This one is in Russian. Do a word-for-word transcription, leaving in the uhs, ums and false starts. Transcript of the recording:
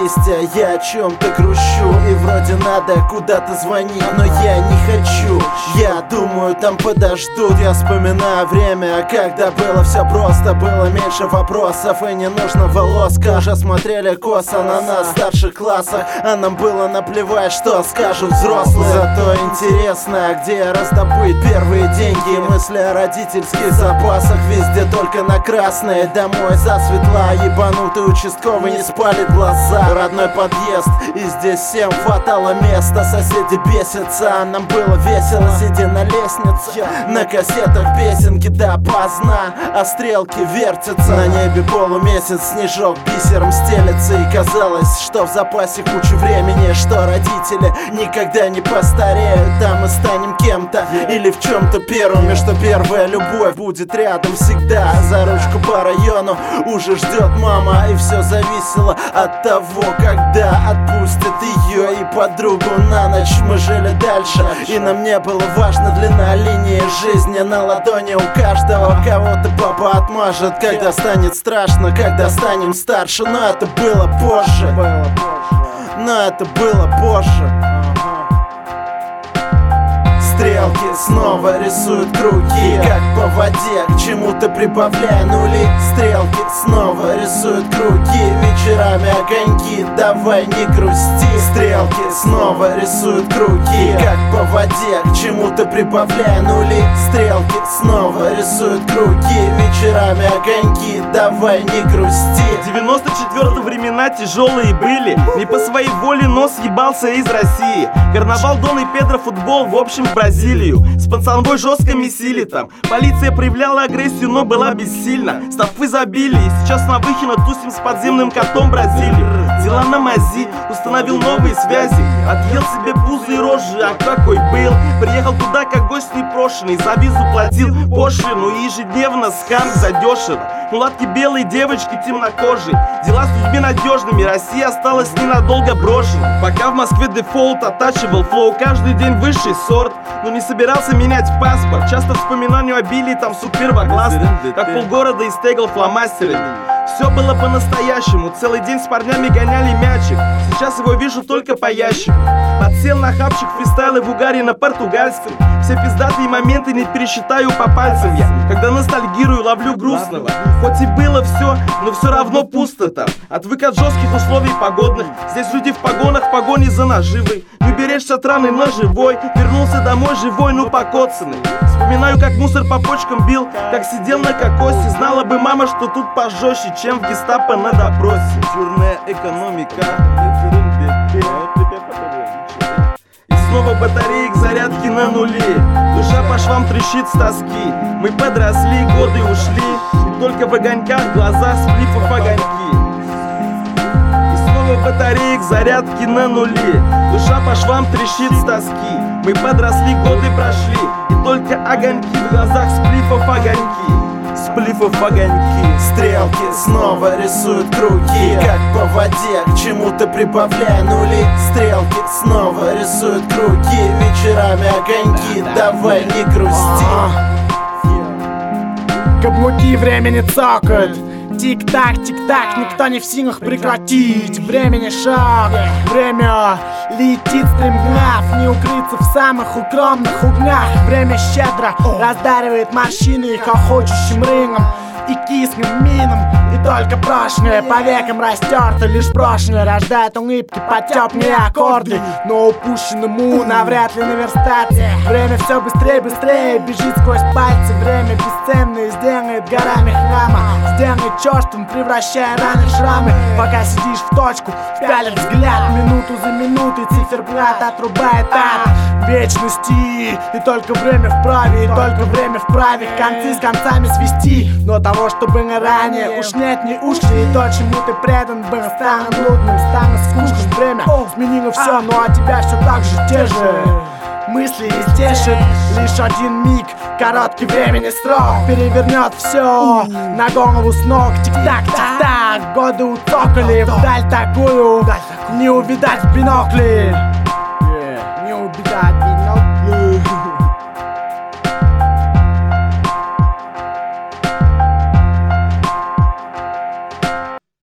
месте, а я о чем-то грущу. И вроде надо куда-то звонить, но я не хочу. Я думаю, там подождут. Я вспоминаю время, когда было все просто. Было меньше вопросов и не нужно волос. Уже смотрели косо на нас в старших классах, а нам было наплевать, что скажут взрослые. Зато интересно, где раздобыть первые деньги. Мысли о родительских запасах, везде только на красные. Домой засветла, ебанутый участковый не спалит глаза. Родной подъезд, и здесь всем хватало места. Соседи бесятся, а нам было весело, сидя на лестнице. На кассетах песенки допоздна, а стрелки вертятся. На небе полумесяц, снежок бисером стелется. И казалось, что в запасе куча времени, что родители никогда не постареют. А мы станем кем-то или в чем-то первыми, что первая любовь будет рядом всегда. За ручку по району уже ждет мама, и все зависело от того, когда отпустят ее и подругу на ночь. Мы жили дальше, и нам не было важно длина линии жизни. На ладони у каждого кого-то папа отмажет, когда станет страшно, когда станем старше. Но это было позже, но это было позже. Стрелки снова рисуют круги, как по воде, к чему-то прибавляя нули. Стрелки снова рисуют круги, вечерами огоньки, давай не грусти. Стрелки снова рисуют круги, как по воде, к чему-то прибавляя нули. Стрелки снова рисуют круги, вечерами огоньки, давай не грусти. девяносто четвёртые времена тяжелые были, не по своей воле, но съебался из России. Карнавал, Дон и Педро, футбол, в общем, в Бразилию. С пацанбой жестко месили там. Полиция проявляла агрессию, но была бессильна. Став в изобилии, сейчас на Выхино тусим с подземным котом Бразилии. Дела на мази, установил новые связи. Отъел себе пузы и рожи, а какой был. Приехал туда, как гость непрошенный, за визу платил пошлину. И ежедневно скам задешево. Мулатки белые, девочки темнокожие. Дела с людьми надежными, Россия осталась ненадолго брошена. Пока в Москве дефолт оттачивал флоу, каждый день высший сорт. Но не собирался менять паспорт. Часто вспоминанию обилий, там суд первоклассный. Как полгорода истегал фломастерами. Все было по-настоящему, целый день с парнями гоняли мячик. Сейчас его вижу только по ящику. Подсел на хапчик, фристайлы в угаре на португальском. Все пиздатые моменты не пересчитаю по пальцам я. Когда ностальгирую, ловлю грустного. Хоть и было все, но все равно пусто там. Отвык от жестких условий погодных. Здесь люди в погонах, в погоне за наживой. Не беречься от раны, но живой. Вернулся домой живой, ну покоцанный. Вспоминаю, как мусор по почкам бил, как сидел на кокосе. Знала бы мама, что тут пожестче, чем в гестапо на допросе. Черная экономика. И снова батареек, зарядки на нуле. Душа по швам трещит с тоски. Мы подросли, годы ушли, и только в огоньках глаза сплифов огоньки. И снова батареек, зарядки на нуле. Душа по швам трещит с тоски. Мы подросли, годы прошли, и только огоньки в глазах сплифов огоньки. Сплифов огоньки. Стрелки снова рисуют круги, как по воде, к чему-то прибавляя нули. Стрелки снова рисуют круги, вечерами огоньки, давай не грусти. Каблуки времени цокают. Тик-так, тик-так, никто не в силах прекратить. Времени шаг, время летит стремглав. Не укрыться в самых укромных углах. Время щедро раздаривает морщины хохочущим рингом и кислым мином. И только прошлое по векам растерто. Лишь прошлое рождает улыбки под теплые аккорды. Но упущенному навряд ли наверстать. Время все быстрее, быстрее бежит сквозь пальцы. Время бесценное сделает горами храма. Сделает черством, превращая раны в шрамы. Пока сидишь в точку, впялит взгляд. Минуту за минутой циферблат отрубает от вечности. И только время вправе, и только время вправе концы с концами свести. Но того, что было ранее, уж нет, не ушли. И то, чему ты предан был, станет нудным, станет скучным. Время сменило все, ну а тебя все так же те же мысли истешит. Лишь один миг, короткий времени срок перевернет все на голову с ног. Тик-так, тик-так, годы утокали вдаль такую, не увидать в бинокли.